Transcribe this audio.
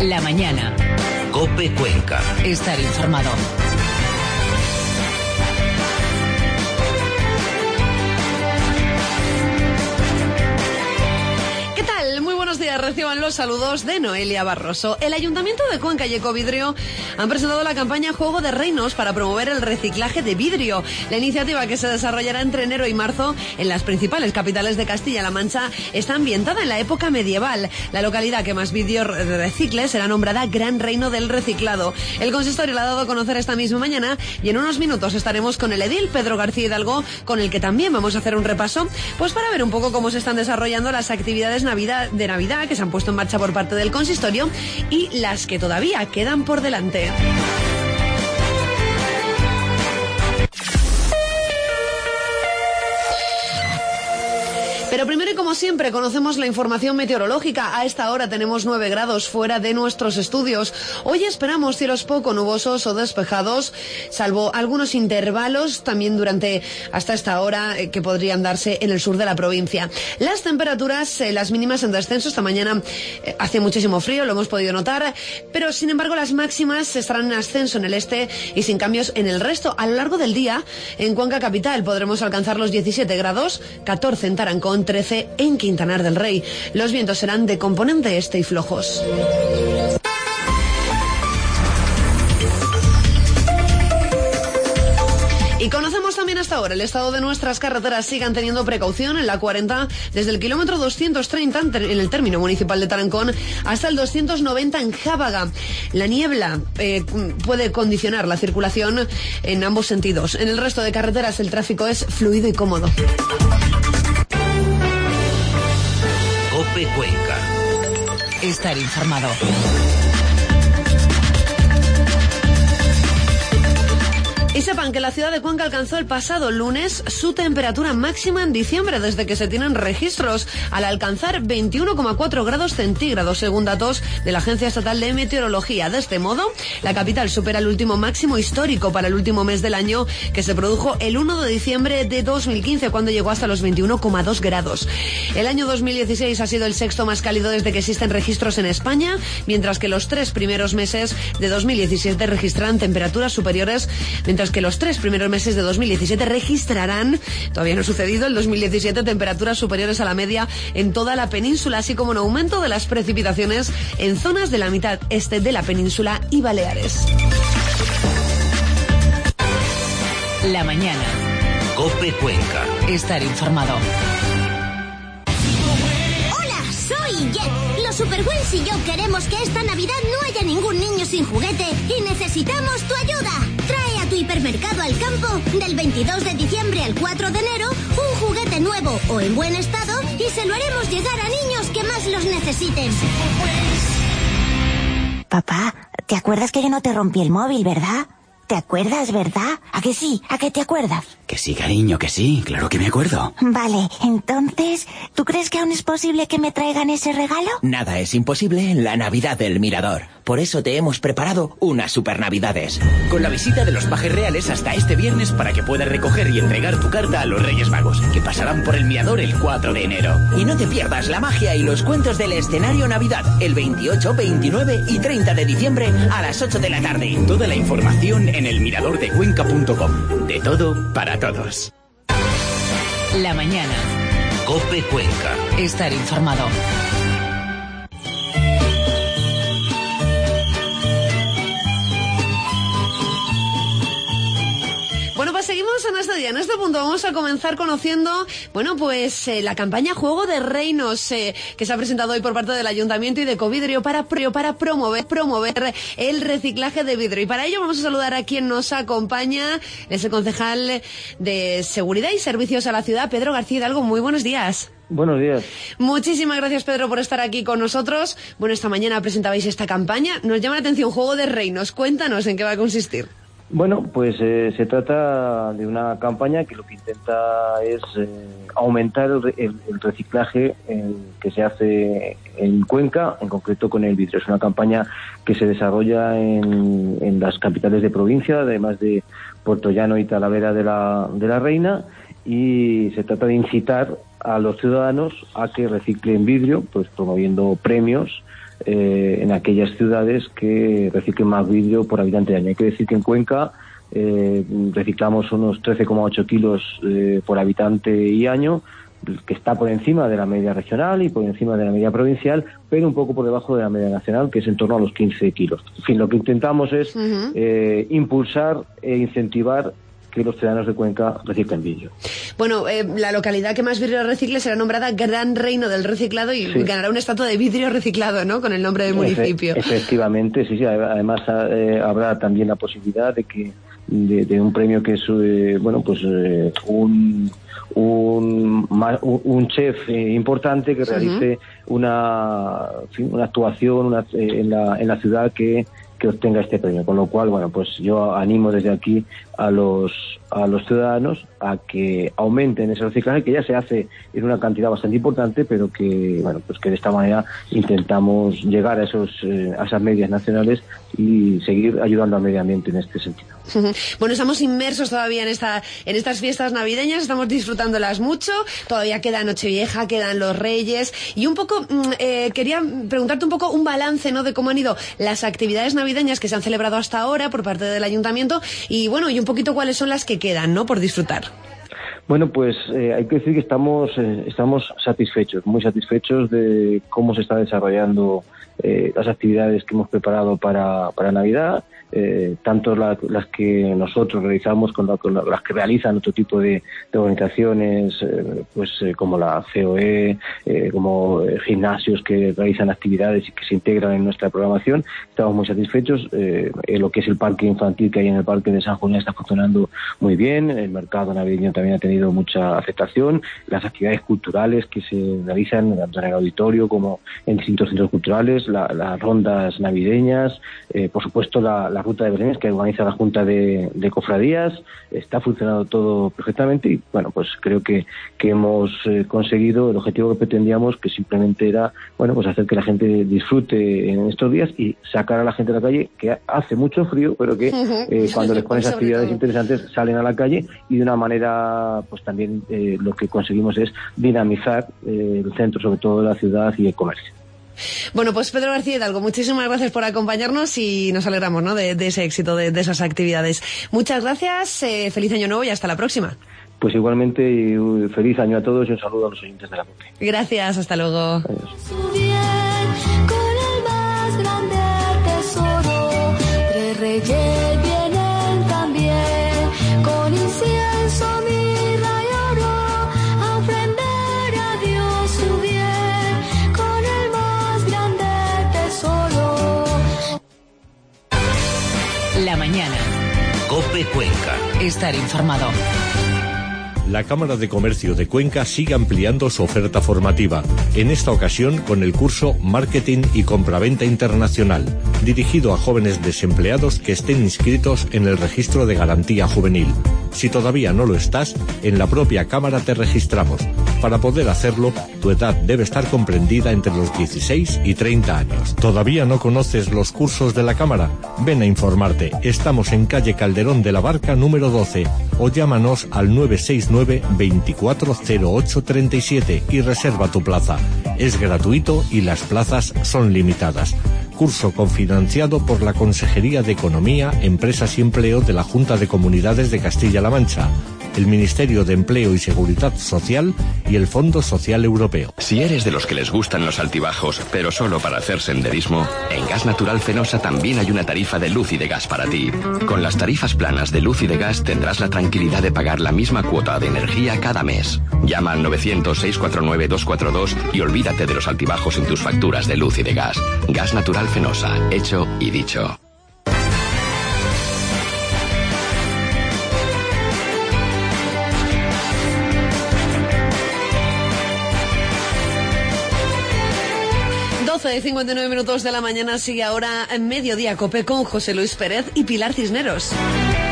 La mañana. COPE Cuenca. Estar informado. Buenos días, reciban los saludos de Noelia Barroso. El Ayuntamiento de Cuenca y Ecovidrio han presentado la campaña Juego de Reinos para promover el reciclaje de vidrio. La iniciativa, que se desarrollará entre enero y marzo en las principales capitales de Castilla-La Mancha, está ambientada en la época medieval. La localidad que más vidrio recicle será nombrada Gran Reino del Reciclado. El consistorio la ha dado a conocer esta misma mañana y en unos minutos estaremos con el edil Pedro García Hidalgo, con el que también vamos a hacer un repaso, pues para ver un poco cómo se están desarrollando las actividades de Navidad que se han puesto en marcha por parte del consistorio y las que todavía quedan por delante. Pero primero y como siempre conocemos la información meteorológica. A esta hora tenemos 9 grados fuera de nuestros estudios. Hoy esperamos cielos poco nubosos o despejados, salvo algunos intervalos también durante hasta esta hora que podrían darse en el sur de la provincia. Las temperaturas, las mínimas en descenso. Esta mañana hace muchísimo frío, lo hemos podido notar, pero sin embargo las máximas estarán en ascenso en el este y sin cambios en el resto. A lo largo del día, en Cuenca capital podremos alcanzar los 17 grados, 14 en Tarancón, 13 en Quintanar del Rey. Los vientos serán de componente este y flojos. Y conocemos también hasta ahora el estado de nuestras carreteras. Sigan teniendo precaución en la 40 desde el kilómetro 230 en el término municipal de Tarancón hasta el 290 en Jábaga. La niebla puede condicionar la circulación en ambos sentidos. En el resto de carreteras el tráfico es fluido y cómodo. COPE Cuenca. Estar informado. Y sepan que la ciudad de Cuenca alcanzó el pasado lunes su temperatura máxima en diciembre desde que se tienen registros, al alcanzar 21,4 grados centígrados, según datos de la Agencia Estatal de Meteorología. De este modo, la capital supera el último máximo histórico para el último mes del año, que se produjo el 1 de diciembre de 2015, cuando llegó hasta los 21,2 grados. El año 2016 ha sido el sexto más cálido desde que existen registros en España, mientras que los 3 primeros meses de 2017 registran temperaturas superiores, mientras que los 3 primeros meses de 2017 registrarán, todavía no ha sucedido, el 2017 temperaturas superiores a la media en toda la península, así como un aumento de las precipitaciones en zonas de la mitad este de la península y Baleares. La mañana. COPE Cuenca. Estar informado. Hola, soy Jet. Los Superwheels y yo queremos que esta Navidad no haya ningún niño sin juguete y necesitamos tu ayuda. Trae a tu hipermercado al campo del 22 de diciembre al 4 de enero un juguete nuevo o en buen estado y se lo haremos llegar a niños que más los necesiten. Papá, ¿te acuerdas que yo no te rompí el móvil, verdad? ¿Te acuerdas, verdad? ¿A que sí? ¿A que te acuerdas? Que sí, cariño, que sí, claro que me acuerdo. Vale, entonces, ¿tú crees que aún es posible que me traigan ese regalo? Nada es imposible en la Navidad del Mirador. Por eso te hemos preparado unas supernavidades. Con la visita de los pajes reales hasta este viernes para que puedas recoger y entregar tu carta a los Reyes Magos, que pasarán por el Mirador el 4 de enero. Y no te pierdas la magia y los cuentos del escenario Navidad el 28, 29 y 30 de diciembre a las 8 de la tarde. Toda la información en elmiradordecuenca.com. De todo para todos. La mañana. COPE Cuenca. Estar informado. Bueno, pues seguimos en este día. En este punto vamos a comenzar conociendo, bueno, pues la campaña Juego de Reinos que se ha presentado hoy por parte del Ayuntamiento y de Ecovidrio para promover el reciclaje de vidrio. Y para ello vamos a saludar a quien nos acompaña, es el concejal de Seguridad y Servicios a la Ciudad, Pedro García Hidalgo. Muy buenos días. Buenos días. Muchísimas gracias, Pedro, por estar aquí con nosotros. Bueno, esta mañana presentabais esta campaña. Nos llama la atención Juego de Reinos. Cuéntanos en qué va a consistir. Bueno, pues se trata de una campaña que lo que intenta es aumentar el reciclaje que se hace en Cuenca, en concreto con el vidrio. Es una campaña que se desarrolla en las capitales de provincia, además de Puertollano y Talavera de la Reina, y se trata de incitar a los ciudadanos a que reciclen vidrio, pues promoviendo premios en aquellas ciudades que reciclen más vidrio por habitante de año. Hay que decir que en Cuenca reciclamos unos 13,8 kilos por habitante y año, que está por encima de la media regional y por encima de la media provincial, pero un poco por debajo de la media nacional, que es en torno a los 15 kilos. En fin, lo que intentamos es impulsar e incentivar que los ciudadanos de Cuenca reciclen vidrio. Bueno, la localidad que más vidrio recicle será nombrada Gran Reino del Reciclado y ganará una estatua de vidrio reciclado, ¿no?, con el nombre del municipio. Efectivamente, sí. Además, habrá también la posibilidad de que de un premio que es un chef importante que realice una actuación en la ciudad que obtenga este premio, con lo cual, bueno, pues yo animo desde aquí a los ciudadanos a que aumenten ese reciclaje, que ya se hace en una cantidad bastante importante, pero que, bueno, pues que de esta manera intentamos llegar a esas medias nacionales y seguir ayudando al medio ambiente en este sentido. Bueno, estamos inmersos todavía en estas fiestas navideñas, estamos disfrutándolas mucho, todavía queda Nochevieja, quedan los Reyes, y un poco quería preguntarte un poco un balance, ¿no?, de cómo han ido las actividades navideñas que se han celebrado hasta ahora por parte del Ayuntamiento, y bueno, y un poquito cuáles son las que quedan, ¿no?, por disfrutar. Bueno, pues hay que decir que estamos satisfechos, muy satisfechos de cómo se está desarrollando las actividades que hemos preparado para Navidad, tanto las que nosotros realizamos con las que realizan otro tipo de organizaciones, como la COE, como gimnasios que realizan actividades y que se integran en nuestra programación. Estamos muy satisfechos. Lo que es el parque infantil que hay en el Parque de San Julián está funcionando muy bien. El mercado navideño también ha tenido mucha aceptación. Las actividades culturales que se realizan tanto en el auditorio como en distintos centros culturales, las rondas navideñas, por supuesto la ruta de Belén que organiza la Junta de Cofradías, está funcionando todo perfectamente y, bueno, pues creo que hemos conseguido el objetivo que pretendíamos, que simplemente era, bueno, pues hacer que la gente disfrute en estos días y sacar a la gente a la calle, que hace mucho frío, pero que cuando les pones actividades interesantes salen a la calle, y de una manera, pues también lo que conseguimos es dinamizar el centro, sobre todo de la ciudad, y el comercio. Bueno, pues Pedro García Hidalgo, muchísimas gracias por acompañarnos y nos alegramos, ¿no?, de ese éxito, de esas actividades. Muchas gracias, feliz año nuevo y hasta la próxima. Pues igualmente, y feliz año a todos y un saludo a los oyentes de la COPE. Gracias, hasta luego. Adiós. La mañana. COPE Cuenca. Estar informado. La Cámara de Comercio de Cuenca sigue ampliando su oferta formativa, en esta ocasión con el curso Marketing y Compraventa Internacional, dirigido a jóvenes desempleados que estén inscritos en el registro de garantía juvenil. Si todavía no lo estás, en la propia Cámara te registramos. Para poder hacerlo, tu edad debe estar comprendida entre los 16 y 30 años. ¿Todavía no conoces los cursos de la Cámara? Ven a informarte. Estamos en calle Calderón de la Barca número 12 o llámanos al 969 240837 y reserva tu plaza. Es gratuito y las plazas son limitadas. Curso cofinanciado por la Consejería de Economía, Empresas y Empleo de la Junta de Comunidades de Castilla-La Mancha, el Ministerio de Empleo y Seguridad Social y el Fondo Social Europeo. Si eres de los que les gustan los altibajos, pero solo para hacer senderismo, en Gas Natural Fenosa también hay una tarifa de luz y de gas para ti. Con las tarifas planas de luz y de gas tendrás la tranquilidad de pagar la misma cuota de energía cada mes. Llama al 900-649-242 y olvídate de los altibajos en tus facturas de luz y de gas. Gas Natural Fenosa, hecho y dicho. De 59 minutos de la mañana, sigue ahora en Mediodía Cope con José Luis Pérez y Pilar Cisneros.